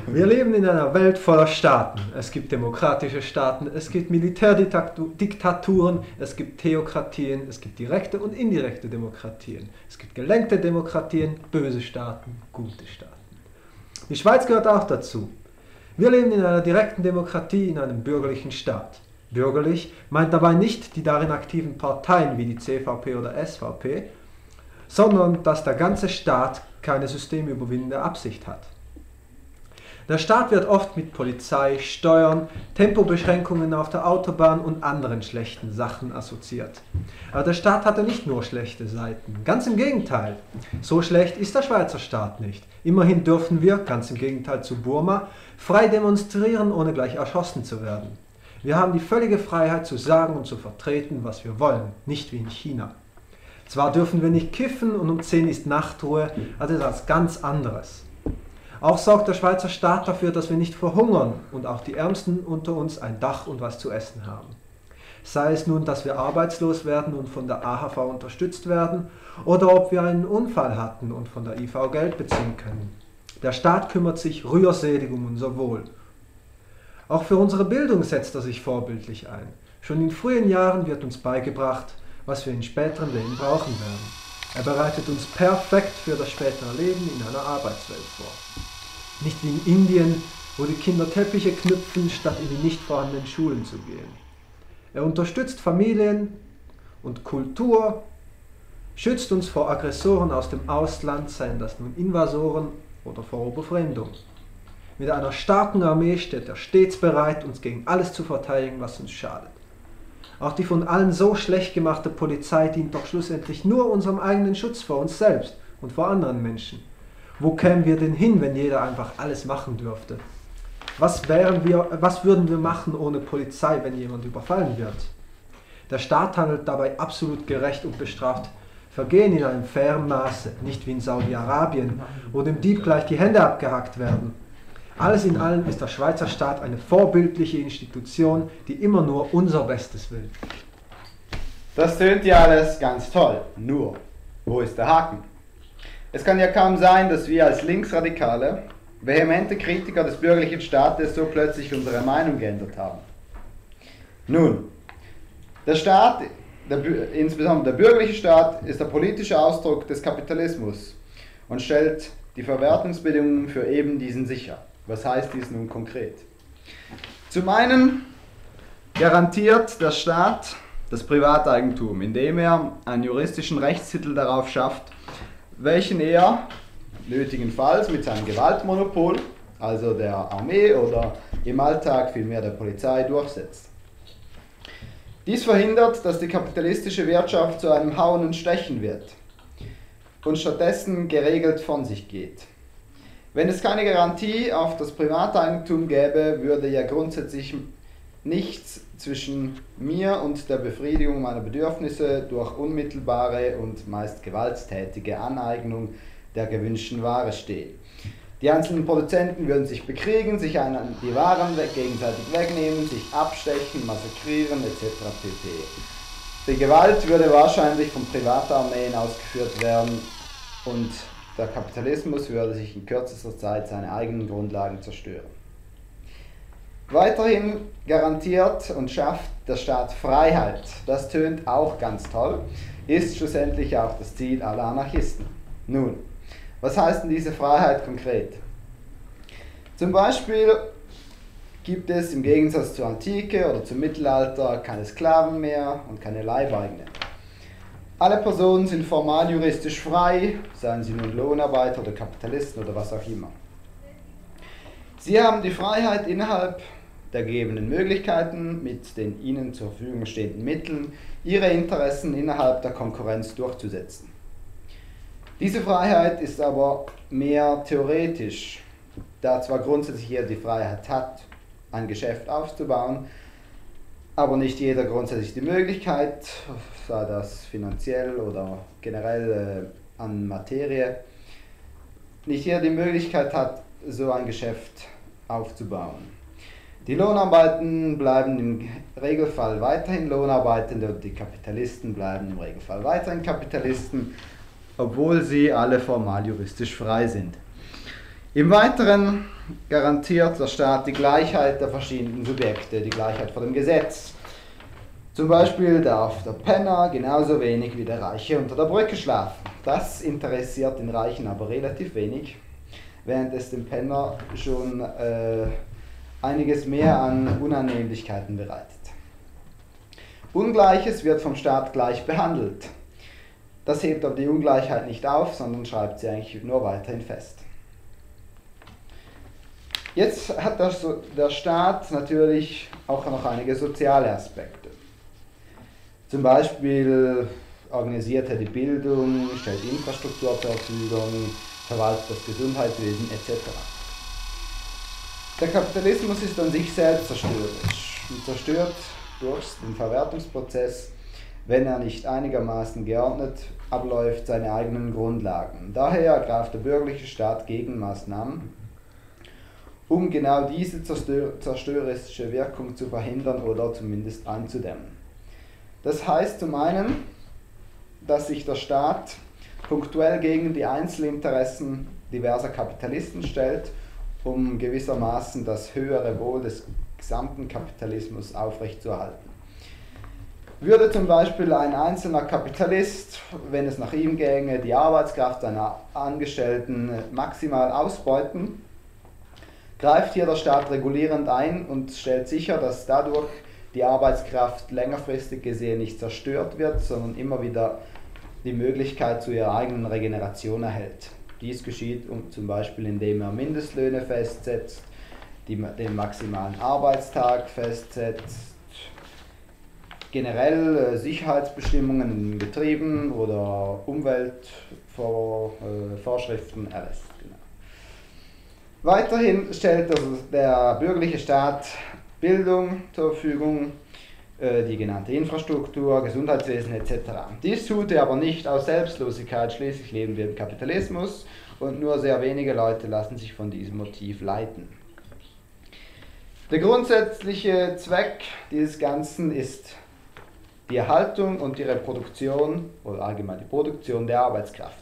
Wir leben in einer Welt voller Staaten. Es gibt demokratische Staaten, es gibt Militärdiktaturen, es gibt Theokratien, es gibt direkte und indirekte Demokratien. Es gibt gelenkte Demokratien, böse Staaten, gute Staaten. Die Schweiz gehört auch dazu. Wir leben in einer direkten Demokratie, in einem bürgerlichen Staat. Bürgerlich meint dabei nicht die darin aktiven Parteien wie die CVP oder SVP, sondern dass der ganze Staat keine systemüberwindende Absicht hat. Der Staat wird oft mit Polizei, Steuern, Tempobeschränkungen auf der Autobahn und anderen schlechten Sachen assoziiert. Aber der Staat hat ja nicht nur schlechte Seiten, ganz im Gegenteil. So schlecht ist der Schweizer Staat nicht. Immerhin dürfen wir, ganz im Gegenteil zu Burma, frei demonstrieren, ohne gleich erschossen zu werden. Wir haben die völlige Freiheit zu sagen und zu vertreten, was wir wollen, nicht wie in China. Zwar dürfen wir nicht kiffen und um 10 ist Nachtruhe, aber das ist etwas ganz anderes. Auch sorgt der Schweizer Staat dafür, dass wir nicht verhungern und auch die Ärmsten unter uns ein Dach und was zu essen haben. Sei es nun, dass wir arbeitslos werden und von der AHV unterstützt werden, oder ob wir einen Unfall hatten und von der IV Geld beziehen können. Der Staat kümmert sich rührselig um unser Wohl. Auch für unsere Bildung setzt er sich vorbildlich ein. Schon in frühen Jahren wird uns beigebracht, was wir in späteren Leben brauchen werden. Er bereitet uns perfekt für das spätere Leben in einer Arbeitswelt vor. Nicht wie in Indien, wo die Kinder Teppiche knüpfen, statt in die nicht vorhandenen Schulen zu gehen. Er unterstützt Familien und Kultur, schützt uns vor Aggressoren aus dem Ausland, seien das nun Invasoren oder vor Überfremdung. Mit einer starken Armee steht er stets bereit, uns gegen alles zu verteidigen, was uns schadet. Auch die von allen so schlecht gemachte Polizei dient doch schlussendlich nur unserem eigenen Schutz vor uns selbst und vor anderen Menschen. Wo kämen wir denn hin, wenn jeder einfach alles machen dürfte? Was würden wir machen ohne Polizei, wenn jemand überfallen wird? Der Staat handelt dabei absolut gerecht und bestraft Vergehen in einem fairen Maße, nicht wie in Saudi-Arabien, wo dem Dieb gleich die Hände abgehackt werden. Alles in allem ist der Schweizer Staat eine vorbildliche Institution, die immer nur unser Bestes will. Das tönt ja alles ganz toll, nur, wo ist der Haken? Es kann ja kaum sein, dass wir als Linksradikale, vehemente Kritiker des bürgerlichen Staates so plötzlich unsere Meinung geändert haben. Nun, der Staat, insbesondere der bürgerliche Staat, ist der politische Ausdruck des Kapitalismus und stellt die Verwertungsbedingungen für eben diesen sicher. Was heißt dies nun konkret? Zum einen garantiert der Staat das Privateigentum, indem er einen juristischen Rechtstitel darauf schafft, welchen er nötigenfalls mit seinem Gewaltmonopol, also der Armee oder im Alltag vielmehr der Polizei, durchsetzt. Dies verhindert, dass die kapitalistische Wirtschaft zu einem Hauen und Stechen wird und stattdessen geregelt von sich geht. Wenn es keine Garantie auf das Privateigentum gäbe, würde ja grundsätzlich nichts zwischen mir und der Befriedigung meiner Bedürfnisse durch unmittelbare und meist gewalttätige Aneignung der gewünschten Ware stehen. Die einzelnen Produzenten würden sich bekriegen, sich die Waren gegenseitig wegnehmen, sich abstechen, massakrieren etc. pp. Die Gewalt würde wahrscheinlich von Privatarmeen ausgeführt werden und der Kapitalismus würde sich in kürzester Zeit seine eigenen Grundlagen zerstören. Weiterhin garantiert und schafft der Staat Freiheit. Das tönt auch ganz toll, ist schlussendlich auch das Ziel aller Anarchisten. Nun, was heißt denn diese Freiheit konkret? Zum Beispiel gibt es im Gegensatz zur Antike oder zum Mittelalter keine Sklaven mehr und keine Leibeigene. Alle Personen sind formal juristisch frei, seien sie nun Lohnarbeiter oder Kapitalisten oder was auch immer. Sie haben die Freiheit, innerhalb der gegebenen Möglichkeiten mit den ihnen zur Verfügung stehenden Mitteln ihre Interessen innerhalb der Konkurrenz durchzusetzen. Diese Freiheit ist aber mehr theoretisch, da zwar grundsätzlich jeder die Freiheit hat, ein Geschäft aufzubauen, aber nicht jeder grundsätzlich die Möglichkeit, sei das finanziell oder generell an Materie, nicht jeder die Möglichkeit hat, so ein Geschäft aufzubauen. Die Lohnarbeitenden bleiben im Regelfall weiterhin Lohnarbeitende und die Kapitalisten bleiben im Regelfall weiterhin Kapitalisten, obwohl sie alle formal juristisch frei sind. Im Weiteren garantiert der Staat die Gleichheit der verschiedenen Subjekte, die Gleichheit vor dem Gesetz. Zum Beispiel darf der Penner genauso wenig wie der Reiche unter der Brücke schlafen. Das interessiert den Reichen aber relativ wenig, während es dem Penner schon einiges mehr an Unannehmlichkeiten bereitet. Ungleiches wird vom Staat gleich behandelt. Das hebt aber die Ungleichheit nicht auf, sondern schreibt sie eigentlich nur weiterhin fest. Jetzt hat der Staat natürlich auch noch einige soziale Aspekte. Zum Beispiel organisiert er die Bildung, stellt Infrastruktur zur Verfügung, verwaltet das Gesundheitswesen etc. Der Kapitalismus ist an sich selbst zerstörerisch und zerstört durch den Verwertungsprozess, wenn er nicht einigermaßen geordnet abläuft, seine eigenen Grundlagen. Daher ergreift der bürgerliche Staat Gegenmaßnahmen, um genau diese zerstörerische Wirkung zu verhindern oder zumindest einzudämmen. Das heißt zum einen, dass sich der Staat punktuell gegen die Einzelinteressen diverser Kapitalisten stellt, um gewissermaßen das höhere Wohl des gesamten Kapitalismus aufrechtzuerhalten. Würde zum Beispiel ein einzelner Kapitalist, wenn es nach ihm ginge, die Arbeitskraft seiner Angestellten maximal ausbeuten, greift hier der Staat regulierend ein und stellt sicher, dass dadurch die Arbeitskraft längerfristig gesehen nicht zerstört wird, sondern immer wieder die Möglichkeit zu ihrer eigenen Regeneration erhält. Dies geschieht zum Beispiel, indem er Mindestlöhne festsetzt, den maximalen Arbeitstag festsetzt, generell Sicherheitsbestimmungen in Betrieben oder Umweltvorschriften erlässt. Genau. Weiterhin stellt der bürgerliche Staat Bildung zur Verfügung, die genannte Infrastruktur, Gesundheitswesen etc. Dies tut er aber nicht aus Selbstlosigkeit, schließlich leben wir im Kapitalismus und nur sehr wenige Leute lassen sich von diesem Motiv leiten. Der grundsätzliche Zweck dieses Ganzen ist die Erhaltung und die Reproduktion oder allgemein die Produktion der Arbeitskraft.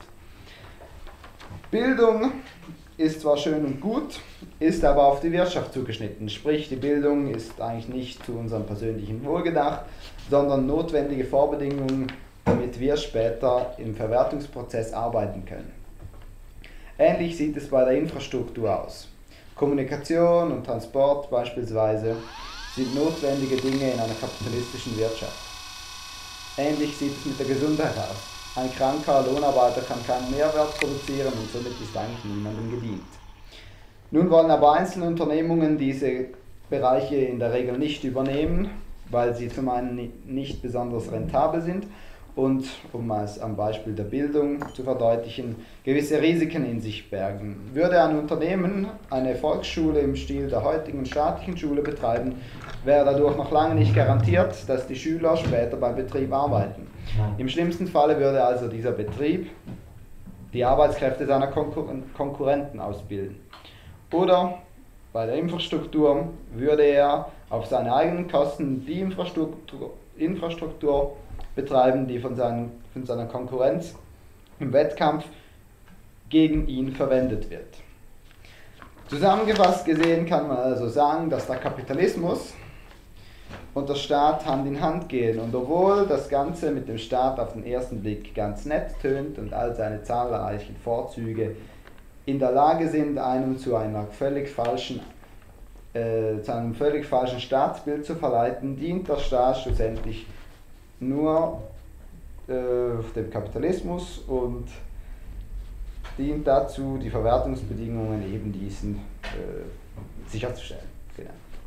Bildung ist zwar schön und gut, ist aber auf die Wirtschaft zugeschnitten. Sprich, die Bildung ist eigentlich nicht zu unserem persönlichen Wohl gedacht, sondern notwendige Vorbedingungen, damit wir später im Verwertungsprozess arbeiten können. Ähnlich sieht es bei der Infrastruktur aus. Kommunikation und Transport beispielsweise sind notwendige Dinge in einer kapitalistischen Wirtschaft. Ähnlich sieht es mit der Gesundheit aus. Ein kranker Lohnarbeiter kann keinen Mehrwert produzieren und somit ist eigentlich niemandem gedient. Nun wollen aber einzelne Unternehmungen diese Bereiche in der Regel nicht übernehmen, weil sie zum einen nicht besonders rentabel sind und, um es am Beispiel der Bildung zu verdeutlichen, gewisse Risiken in sich bergen. Würde ein Unternehmen eine Volksschule im Stil der heutigen staatlichen Schule betreiben, wäre dadurch noch lange nicht garantiert, dass die Schüler später beim Betrieb arbeiten. Im schlimmsten Falle würde also dieser Betrieb die Arbeitskräfte seiner Konkurrenten ausbilden. Oder bei der Infrastruktur würde er auf seine eigenen Kosten die Infrastruktur betreiben, die von seiner Konkurrenz im Wettkampf gegen ihn verwendet wird. Zusammengefasst gesehen kann man also sagen, dass der Kapitalismus und der Staat Hand in Hand gehen. Und obwohl das Ganze mit dem Staat auf den ersten Blick ganz nett tönt und all seine zahlreichen Vorzüge in der Lage sind, einem zu einem völlig falschen Staatsbild zu verleiten, dient der Staat schlussendlich nur dem Kapitalismus und dient dazu, die Verwertungsbedingungen eben diesen sicherzustellen. Genau.